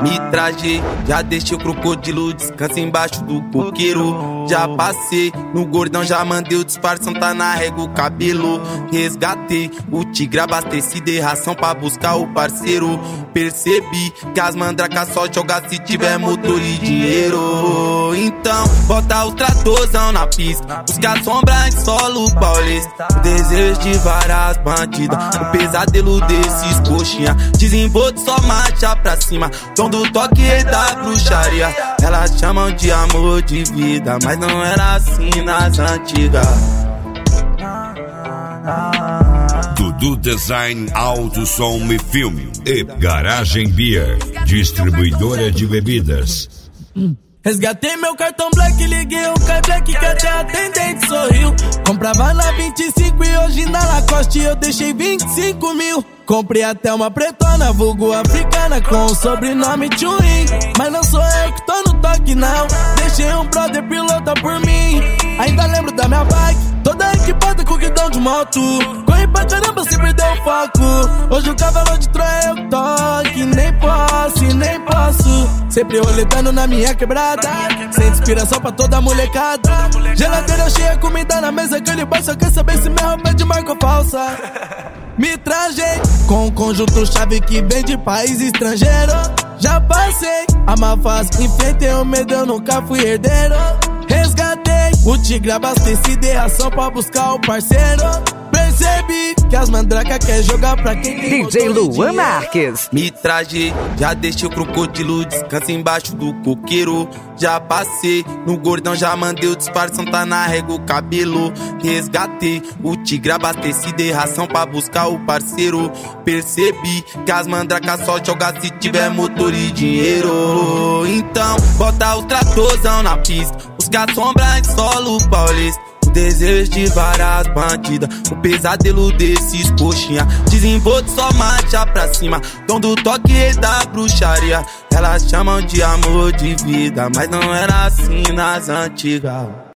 Me trajei, já deixei o crocodilo, descansa embaixo do coqueiro. Já passei no gordão, já mandei o disfarção, tá na régua o cabelo. Resgatei o tigre abastecido e ração pra buscar o parceiro. Percebi que as mandracas só jogam se tiver motor e dinheiro. Então, bota o tratorzão na pista, busca a sombra em solo paulista. O desejo de várias bandidas, o pesadelo desses coxinha. Desenvolve só marcha pra cima, tom do toque e da bruxaria. Elas chamam de amor de vida, mas não era assim nas antigas. Dudu Design, Auto, Som e Filme e Garagem Beer, distribuidora de bebidas. Resgatei meu cartão black, liguei o Kai Black que até a atendente sorriu. Comprava na 25 e hoje na Lacoste eu deixei 25 mil. Comprei até uma pretona, vulgo africana, com o sobrenome Chuin. Mas não sou eu que tô no toque não, deixei um brother pilota por mim. Ainda lembro da minha bike, toda equipada com guidão de moto. Corri pra caramba, se perdeu o foco. Hoje o cavalo de Troia eu toque, nem posso. Sempre roletando na minha quebrada, sem inspiração pra toda molecada. Geladeira cheia, comida na mesa, aquele boy só quer saber se minha roupa é de marca falsa. Me trajei com um conjunto chave que vem de país estrangeiro. Já passei a má fase, enfrentei o medo, eu nunca fui herdeiro. Resgatei o tigre abastecido e ração pra buscar o parceiro. Percebi que as mandracas quer jogar pra quem tem DJ Luan Marques. Me trajei, já deixei o crocodilo, descansa embaixo do coqueiro. Já passei no gordão, já mandei o disfarção, tá na régua o cabelo. Resgatei o tigre abastecido e ração pra buscar o parceiro. Percebi que as mandracas só jogam se tiver motor e dinheiro. Então, bota o tratorzão na pista, busca a sombra em solo paulista. Desejo de várias bandidas, o pesadelo desses coxinha. Desenvolve só marcha pra cima, tom do toque e da bruxaria. Elas chamam de amor de vida, mas não era assim nas antigas.